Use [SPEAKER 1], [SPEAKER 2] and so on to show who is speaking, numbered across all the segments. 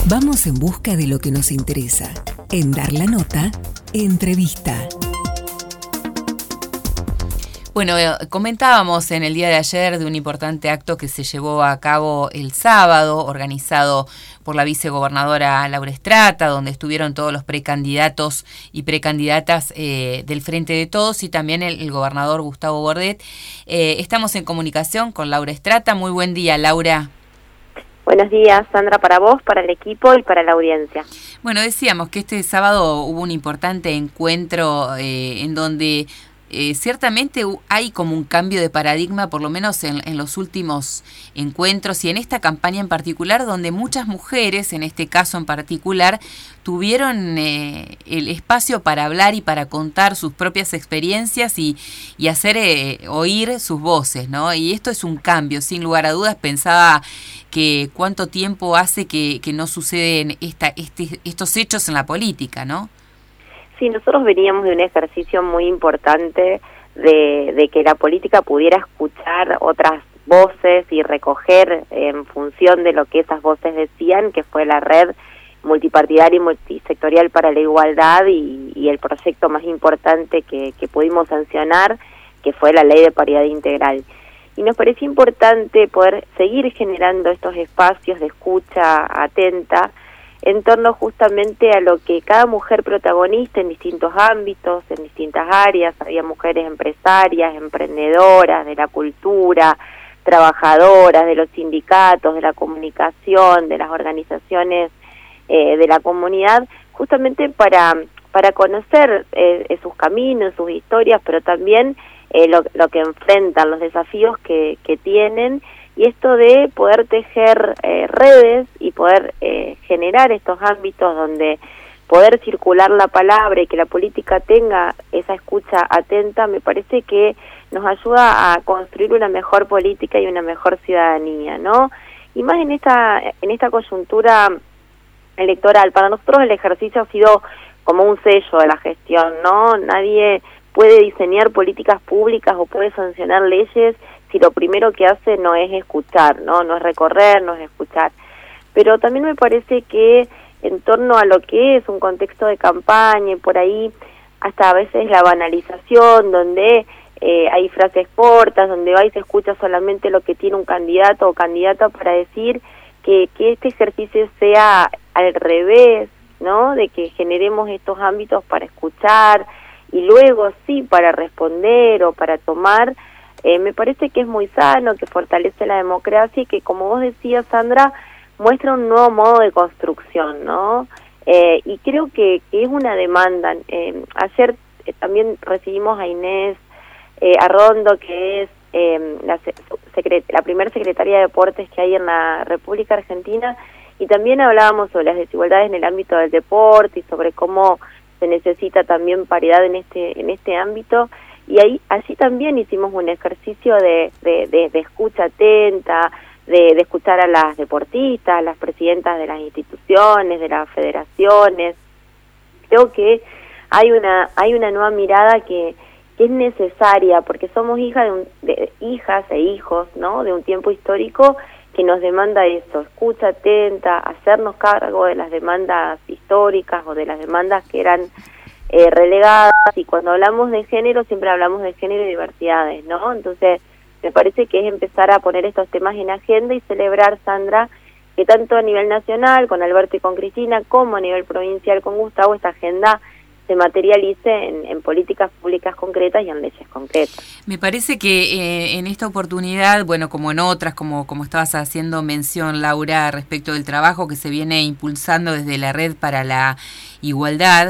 [SPEAKER 1] Vamos en busca de lo que nos interesa. En Dar la Nota, entrevista.
[SPEAKER 2] Bueno, comentábamos en el día de ayer de un importante acto que se llevó a cabo el sábado, organizado por la vicegobernadora Laura Estrata, donde estuvieron todos los precandidatos y precandidatas del Frente de Todos y también el gobernador Gustavo Bordet. Estamos en comunicación con Laura Estrata. Muy buen día, Laura.
[SPEAKER 3] Buenos días, Sandra, para vos, para el equipo y para la audiencia.
[SPEAKER 2] Bueno, decíamos que este sábado hubo un importante encuentro en donde ciertamente hay como un cambio de paradigma, por lo menos en los últimos encuentros y en esta campaña en particular, donde muchas mujeres, en este caso en particular, tuvieron el espacio para hablar y para contar sus propias experiencias y hacer oír sus voces, ¿no? Y esto es un cambio, sin lugar a dudas. Pensaba que cuánto tiempo hace que no suceden estos hechos en la política, ¿no?
[SPEAKER 3] Sí, nosotros veníamos de un ejercicio muy importante de que la política pudiera escuchar otras voces y recoger en función de lo que esas voces decían, que fue la red multipartidaria y multisectorial para la igualdad y el proyecto más importante que pudimos sancionar, que fue la Ley de Paridad Integral. Y nos parecía importante poder seguir generando estos espacios de escucha atenta en torno justamente a lo que cada mujer protagonista en distintos ámbitos, en distintas áreas. Había mujeres empresarias, emprendedoras, de la cultura, trabajadoras, de los sindicatos, de la comunicación, de las organizaciones de la comunidad, justamente para conocer sus caminos, sus historias, pero también lo que enfrentan, los desafíos que tienen, y esto de poder tejer redes y poder generar estos ámbitos donde poder circular la palabra y que la política tenga esa escucha atenta, me parece que nos ayuda a construir una mejor política y una mejor ciudadanía, ¿no? Y más en esta coyuntura electoral. Para nosotros el ejercicio ha sido como un sello de la gestión, ¿no? Nadie puede diseñar políticas públicas o puede sancionar leyes si lo primero que hace no es escuchar, ¿no? No es recorrer, no es escuchar. Pero también me parece que en torno a lo que es un contexto de campaña y por ahí hasta a veces la banalización, donde hay frases cortas, donde va y se escucha solamente lo que tiene un candidato o candidata para decir que este ejercicio sea al revés, ¿no? De que generemos estos ámbitos para escuchar y luego sí para responder o para tomar. Me parece que es muy sano, que fortalece la democracia y que, como vos decías, Sandra, muestra un nuevo modo de construcción, ¿no? Y creo que es una demanda. Ayer también recibimos a Inés Arrondo, que es la primera secretaria de Deportes que hay en la República Argentina, y también hablábamos sobre las desigualdades en el ámbito del deporte y sobre cómo se necesita también paridad en este ámbito. Y allí también hicimos un ejercicio de escucha atenta, de escuchar a las deportistas, a las presidentas de las instituciones, de las federaciones. Creo que hay una nueva mirada que es necesaria, porque somos hijas e hijos, ¿no? De un tiempo histórico que nos demanda eso, escucha atenta, hacernos cargo de las demandas históricas o de las demandas que eran relegadas, y cuando hablamos de género siempre hablamos de género y diversidades, ¿no? Entonces me parece que es empezar a poner estos temas en agenda y celebrar, Sandra, que tanto a nivel nacional con Alberto y con Cristina como a nivel provincial con Gustavo esta agenda se materialice en políticas públicas concretas y en leyes concretas.
[SPEAKER 2] Me parece que en esta oportunidad, bueno, como en otras, como estabas haciendo mención, Laura, respecto del trabajo que se viene impulsando desde la Red para la Igualdad,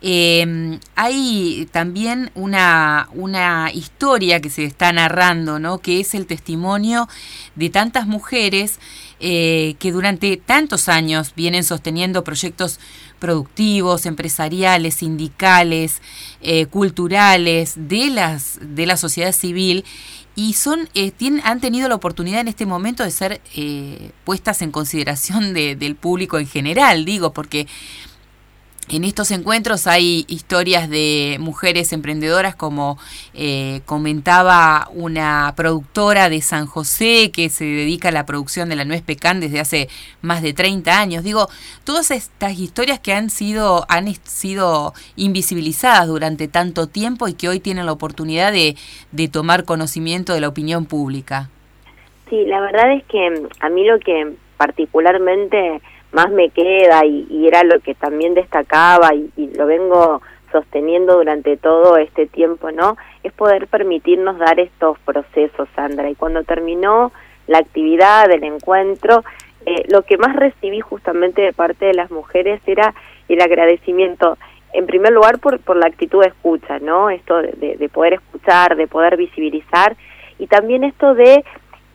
[SPEAKER 2] hay también una historia que se está narrando, ¿no? Que es el testimonio de tantas mujeres que durante tantos años vienen sosteniendo proyectos productivos, empresariales, sindicales, culturales, de la sociedad civil, y han tenido la oportunidad en este momento de ser puestas en consideración del público en general, digo, porque en estos encuentros hay historias de mujeres emprendedoras, como comentaba una productora de San José que se dedica a la producción de la nuez pecan desde hace más de 30 años. Digo, todas estas historias que han sido invisibilizadas durante tanto tiempo y que hoy tienen la oportunidad de tomar conocimiento de la opinión pública.
[SPEAKER 3] Sí, la verdad es que a mí lo que particularmente más me queda y era lo que también destacaba y lo vengo sosteniendo durante todo este tiempo, ¿no? Es poder permitirnos dar estos procesos, Sandra. Y cuando terminó la actividad del encuentro, lo que más recibí justamente de parte de las mujeres era el agradecimiento, en primer lugar por la actitud de escucha, ¿no? Esto de poder escuchar, de poder visibilizar, y también esto de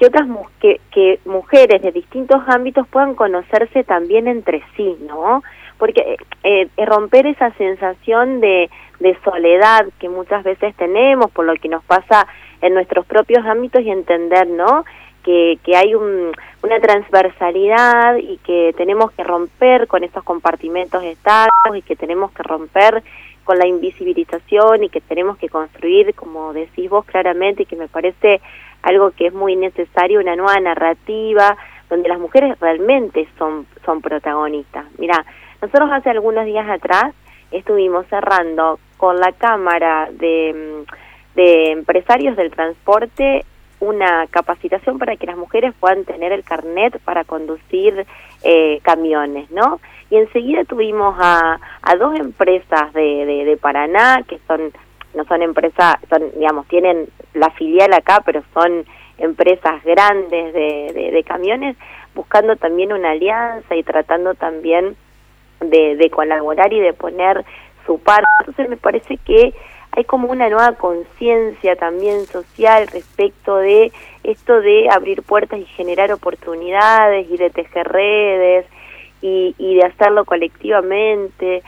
[SPEAKER 3] que mujeres de distintos ámbitos puedan conocerse también entre sí, ¿no? Porque romper esa sensación de soledad que muchas veces tenemos por lo que nos pasa en nuestros propios ámbitos y entender, ¿no?, que hay una transversalidad y que tenemos que romper con estos compartimentos estancos y que tenemos que romper con la invisibilización y que tenemos que construir, como decís vos claramente, y que me parece algo que es muy necesario, una nueva narrativa donde las mujeres realmente son protagonistas. Mirá, nosotros hace algunos días atrás estuvimos cerrando con la Cámara de Empresarios del Transporte una capacitación para que las mujeres puedan tener el carnet para conducir camiones, ¿no? Y enseguida tuvimos a dos empresas de Paraná, que no son empresas, digamos, tienen la filial acá, pero son empresas grandes de camiones, buscando también una alianza y tratando también de colaborar y de poner su parte. Entonces me parece que hay como una nueva conciencia también social respecto de esto de abrir puertas y generar oportunidades y de tejer redes y de hacerlo colectivamente.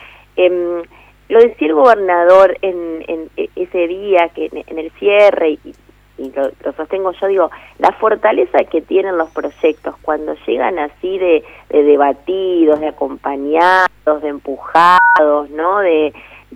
[SPEAKER 3] Lo decía el gobernador en ese día, que en el cierre, y lo sostengo yo, digo, la fortaleza que tienen los proyectos cuando llegan así de debatidos, de acompañados, de empujados, ¿no?, de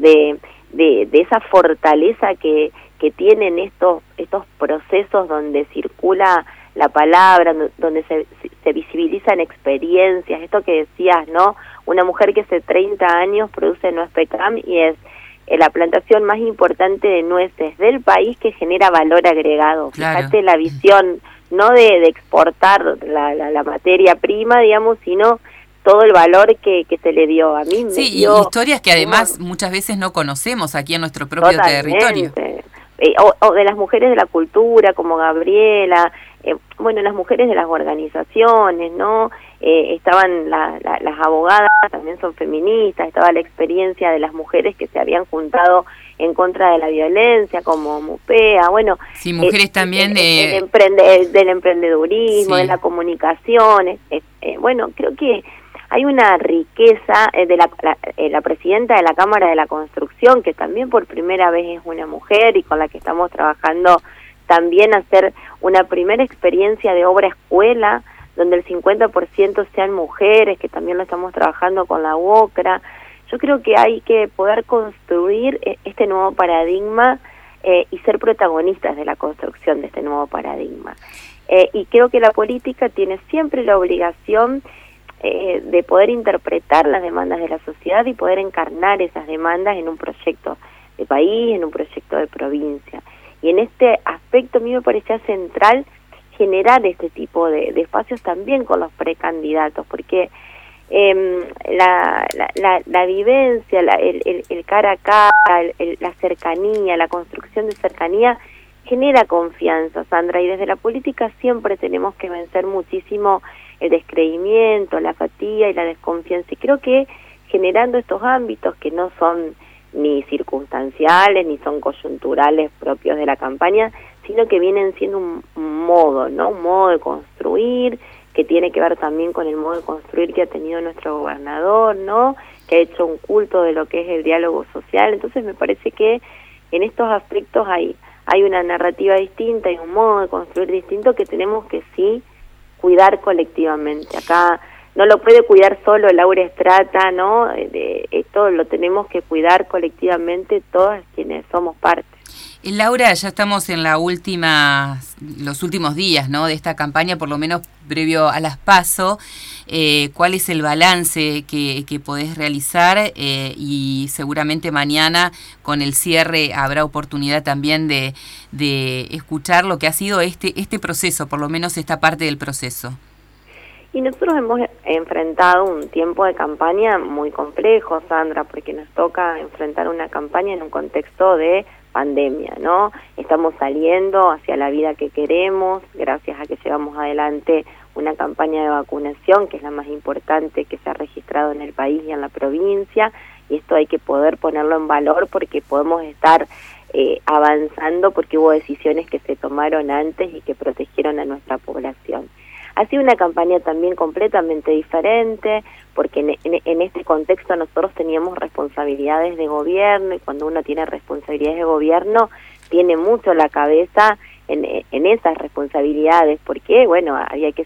[SPEAKER 3] esa fortaleza que tienen estos procesos donde circula la palabra, donde se visibilizan experiencias, esto que decías, ¿no? Una mujer que hace 30 años produce nuez pecan y es la plantación más importante de nueces del país que genera valor agregado. Claro. Fíjate la visión, no de exportar la materia prima, digamos, sino todo el valor que se le dio. A mí me dio
[SPEAKER 2] historias que además muchas veces no conocemos aquí en nuestro propio territorio.
[SPEAKER 3] O de las mujeres de la cultura, como Gabriela, bueno, las mujeres de las organizaciones, ¿no? Estaban las abogadas, también son feministas, estaba la experiencia de las mujeres que se habían juntado en contra de la violencia, como MUPEA, bueno.
[SPEAKER 2] Sí, mujeres también
[SPEAKER 3] del emprendedurismo, sí, de la comunicación, bueno, creo que hay una riqueza de la presidenta de la Cámara de la Construcción, que también por primera vez es una mujer y con la que estamos trabajando también hacer una primera experiencia de obra escuela, donde el 50% sean mujeres, que también lo estamos trabajando con la UOCRA. Yo creo que hay que poder construir este nuevo paradigma y ser protagonistas de la construcción de este nuevo paradigma. Y creo que la política tiene siempre la obligación de poder interpretar las demandas de la sociedad y poder encarnar esas demandas en un proyecto de país, en un proyecto de provincia. Y en este aspecto a mí me parecía central generar este tipo de espacios también con los precandidatos, porque la vivencia, el cara a cara, la cercanía, la construcción de cercanía genera confianza, Sandra, y desde la política siempre tenemos que vencer muchísimo el descreimiento, la apatía y la desconfianza, y creo que generando estos ámbitos que no son ni circunstanciales ni son coyunturales propios de la campaña, sino que vienen siendo un modo, ¿no? Un modo de construir que tiene que ver también con el modo de construir que ha tenido nuestro gobernador, ¿no? Que ha hecho un culto de lo que es el diálogo social. Entonces me parece que en estos aspectos hay una narrativa distinta y un modo de construir distinto que tenemos que sí cuidar colectivamente. Acá no lo puede cuidar solo Laura Estrata, ¿no? Esto lo tenemos que cuidar colectivamente todas quienes somos parte.
[SPEAKER 2] Laura, ya estamos en los últimos días, ¿no?, de esta campaña, por lo menos previo a las PASO. ¿Cuál es el balance que podés realizar? Y seguramente mañana, con el cierre, habrá oportunidad también de escuchar lo que ha sido este proceso, por lo menos esta parte del proceso.
[SPEAKER 3] Y nosotros hemos enfrentado un tiempo de campaña muy complejo, Sandra, porque nos toca enfrentar una campaña en un contexto de pandemia, ¿no? Estamos saliendo hacia la vida que queremos, gracias a que llevamos adelante una campaña de vacunación, que es la más importante que se ha registrado en el país y en la provincia, y esto hay que poder ponerlo en valor porque podemos estar avanzando porque hubo decisiones que se tomaron antes y que protegieron a nuestra población. Ha sido una campaña también completamente diferente, porque en este contexto nosotros teníamos responsabilidades de gobierno, y cuando uno tiene responsabilidades de gobierno, tiene mucho la cabeza en esas responsabilidades, porque, bueno, había que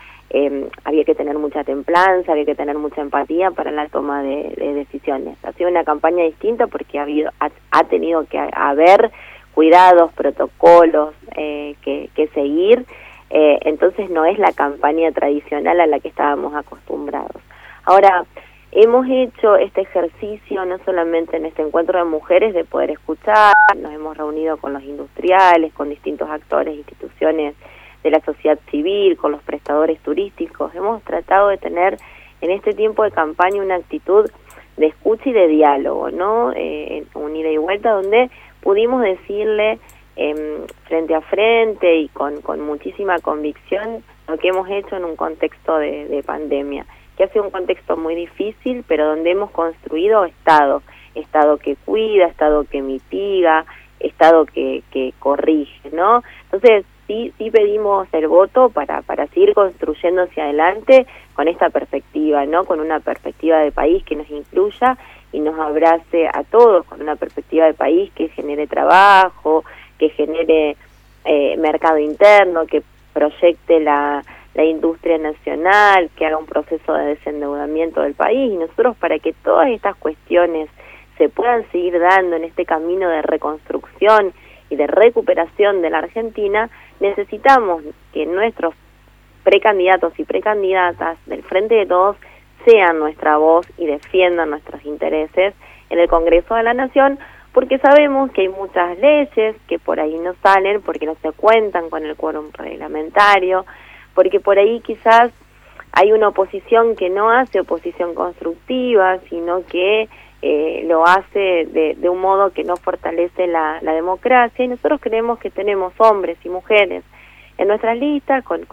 [SPEAKER 3] tener mucha templanza, había que tener mucha empatía para la toma de decisiones. Ha sido una campaña distinta porque ha tenido que haber cuidados, protocolos que seguir. Entonces no es la campaña tradicional a la que estábamos acostumbrados. Ahora, hemos hecho este ejercicio no solamente en este encuentro de mujeres de poder escuchar, nos hemos reunido con los industriales, con distintos actores, instituciones de la sociedad civil, con los prestadores turísticos. Hemos tratado de tener en este tiempo de campaña una actitud de escucha y de diálogo, ¿no? Un ida y vuelta donde pudimos decirle frente a frente y con muchísima convicción lo que hemos hecho en un contexto de pandemia, que ha sido un contexto muy difícil, pero donde hemos construido Estado que cuida, Estado que mitiga, Estado que corrige, ¿no? Entonces sí pedimos el voto para seguir construyendo hacia adelante con esta perspectiva, ¿no? Con una perspectiva de país que nos incluya y nos abrace a todos, con una perspectiva de país que genere trabajo, que genere mercado interno, que proyecte la industria nacional, que haga un proceso de desendeudamiento del país. Y nosotros, para que todas estas cuestiones se puedan seguir dando en este camino de reconstrucción y de recuperación de la Argentina, necesitamos que nuestros precandidatos y precandidatas del Frente de Todos sean nuestra voz y defiendan nuestros intereses en el Congreso de la Nación, porque sabemos que hay muchas leyes que por ahí no salen porque no se cuentan con el quórum reglamentario, porque por ahí quizás hay una oposición que no hace oposición constructiva, sino que lo hace de un modo que no fortalece la democracia, y nosotros creemos que tenemos hombres y mujeres en nuestras listas con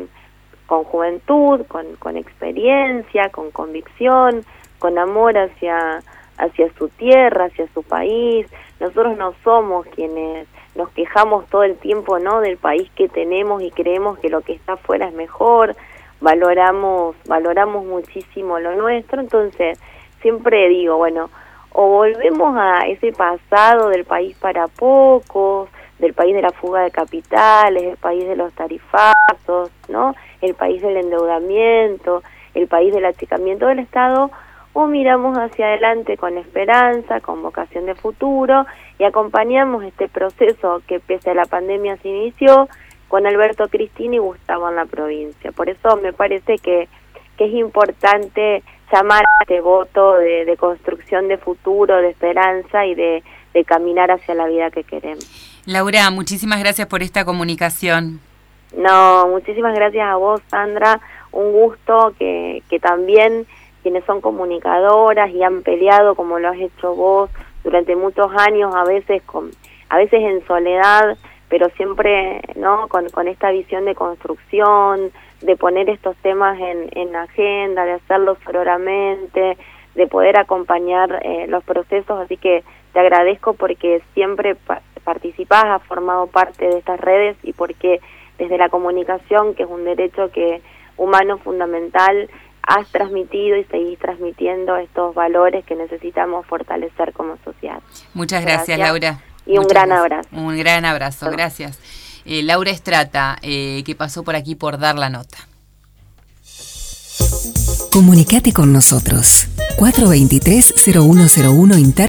[SPEAKER 3] juventud, con experiencia, con convicción, con amor hacia su tierra, hacia su país. Nosotros no somos quienes nos quejamos todo el tiempo, ¿no?, del país que tenemos y creemos que lo que está afuera es mejor. Valoramos muchísimo lo nuestro. Entonces siempre digo, bueno, o volvemos a ese pasado del país para pocos, del país de la fuga de capitales, el país de los tarifazos, ¿no?, el país del endeudamiento, el país del achicamiento del Estado, o miramos hacia adelante con esperanza, con vocación de futuro, y acompañamos este proceso que pese a la pandemia se inició con Alberto Cristina y Gustavo en la provincia. Por eso me parece que es importante llamar a este voto de construcción de futuro, de esperanza y de caminar hacia la vida que queremos.
[SPEAKER 2] Laura, muchísimas gracias por esta comunicación.
[SPEAKER 3] No, muchísimas gracias a vos, Sandra. Un gusto que también quienes son comunicadoras y han peleado como lo has hecho vos durante muchos años, a veces en soledad, pero siempre, ¿no?, con esta visión de construcción, de poner estos temas en la agenda, de hacerlos sororamente, de poder acompañar los procesos. Así que te agradezco porque siempre participás, has formado parte de estas redes, y porque desde la comunicación, que es un derecho humano fundamental, has transmitido y seguís transmitiendo estos valores que necesitamos fortalecer como sociedad.
[SPEAKER 2] Muchas gracias, Laura.
[SPEAKER 3] Y un gran abrazo.
[SPEAKER 2] Un gran abrazo, gracias. Laura Estrata, que pasó por aquí por Dar la Nota.
[SPEAKER 1] Comunicate con nosotros. 423-0101 interno.